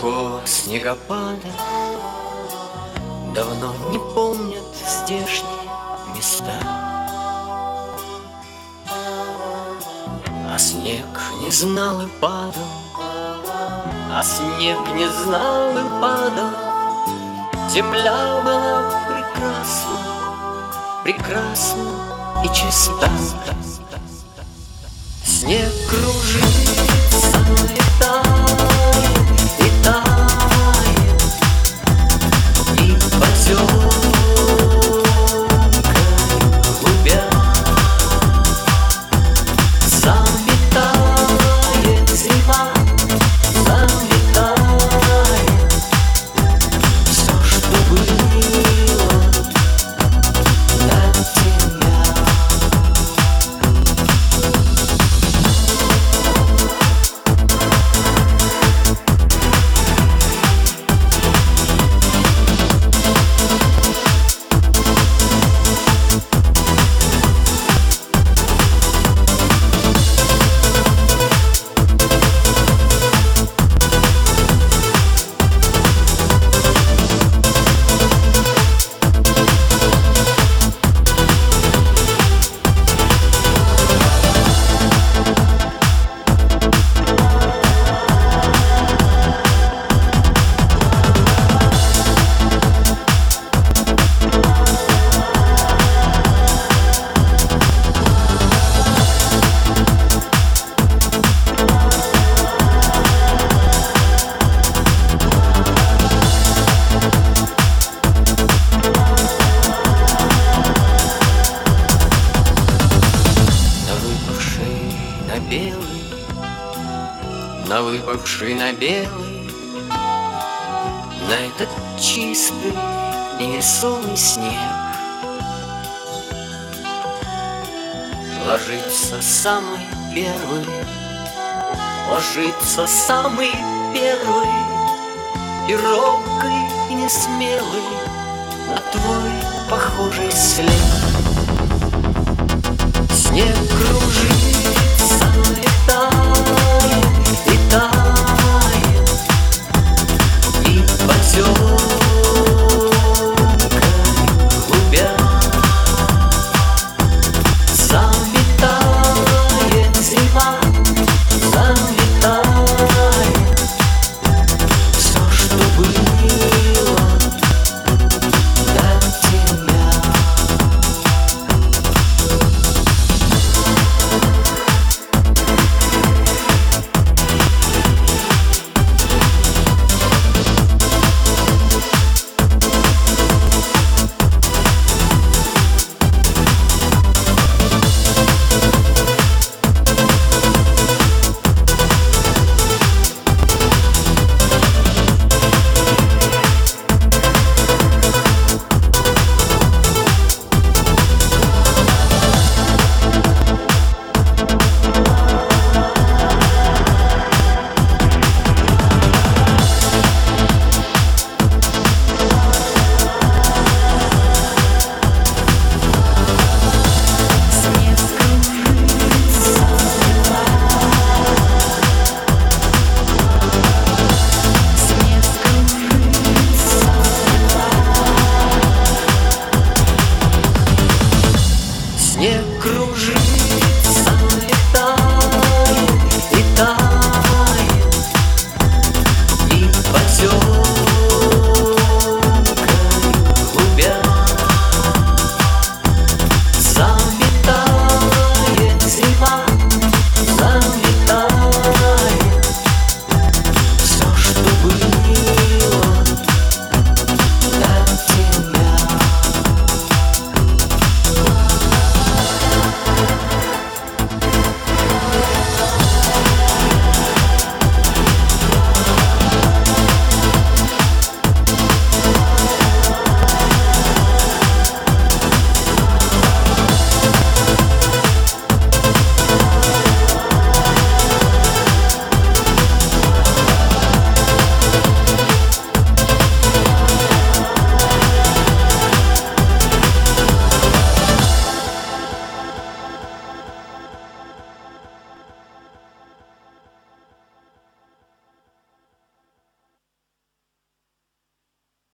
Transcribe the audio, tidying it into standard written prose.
Такого снегопада давно не помнят здешние места. А снег не знал и падал, а снег не знал и падал. Земля была прекрасна, прекрасна и чиста. Снег кружится, летает и тает, и поземкой глубя. Заметает зима, заметает все, что было до тебя. На выпавший на белый, на этот чистый невесомый снег ложится самый первый, ложится самый первый, и робкий, и несмелый на твой похожий след. Снег